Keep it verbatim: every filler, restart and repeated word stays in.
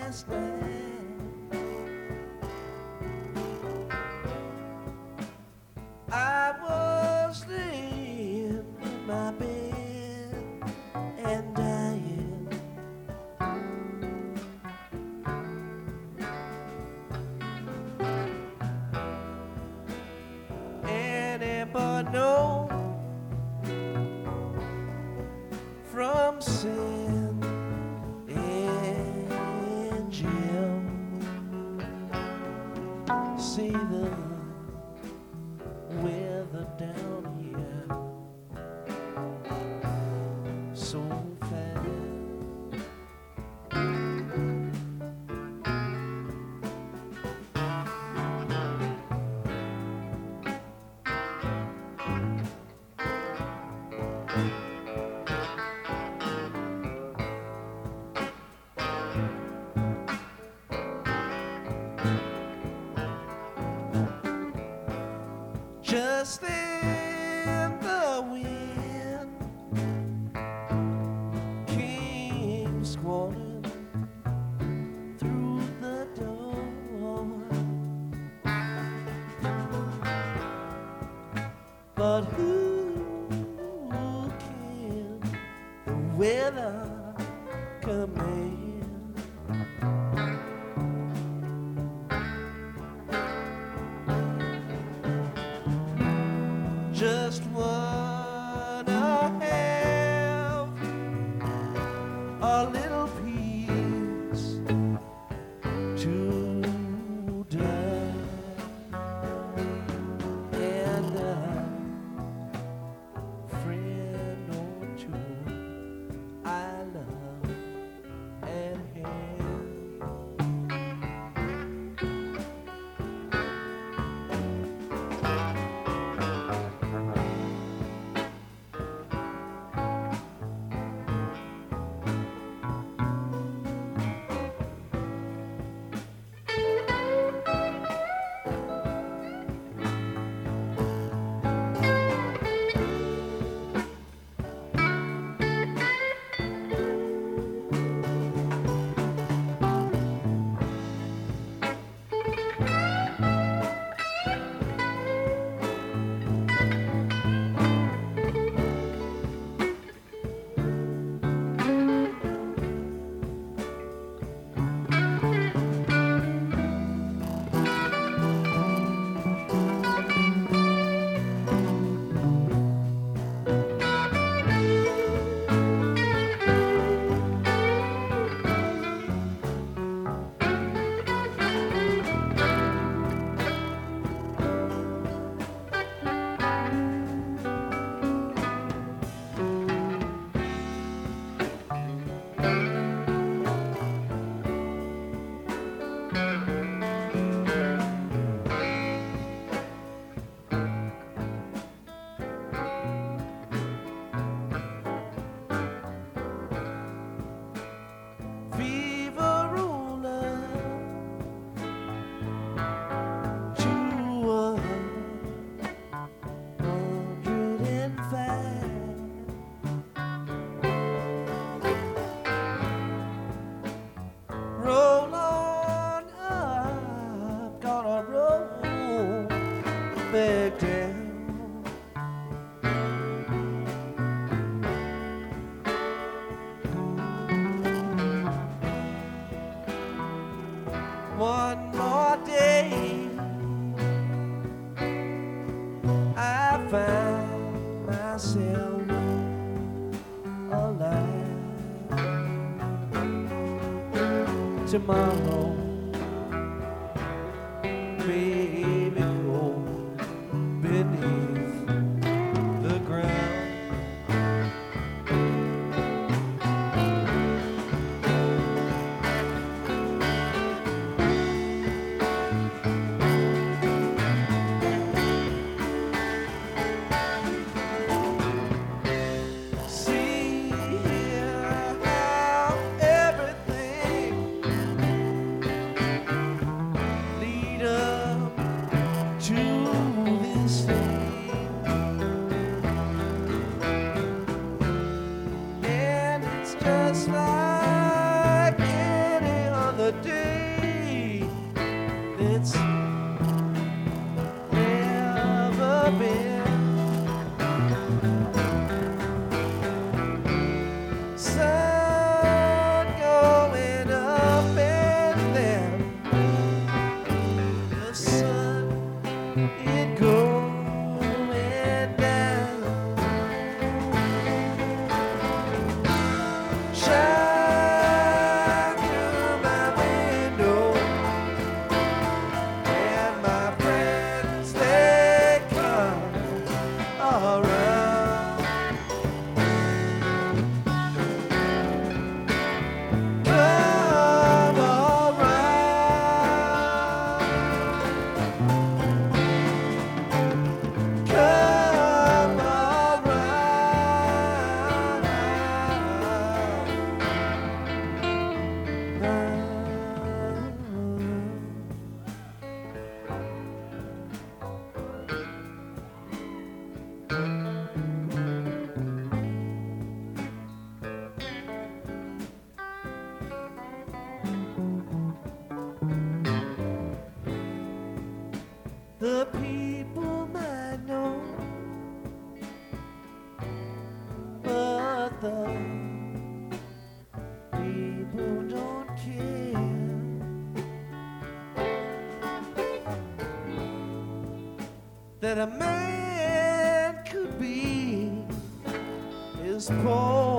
last night. I was laying in my bed and dying. Anybody know from sin and jail? See the weather down here so fast. Just then the wind came squalling through the door, but who can the weather command? Just wanna have a little peace to die, and a friend or two I love and have. Fever ruler to a hundred and five. Roll on up, gonna roll back down. One more day, I find myself alive. Tomorrow, baby, go beneath the ground. See here how everything that a man could be is poor.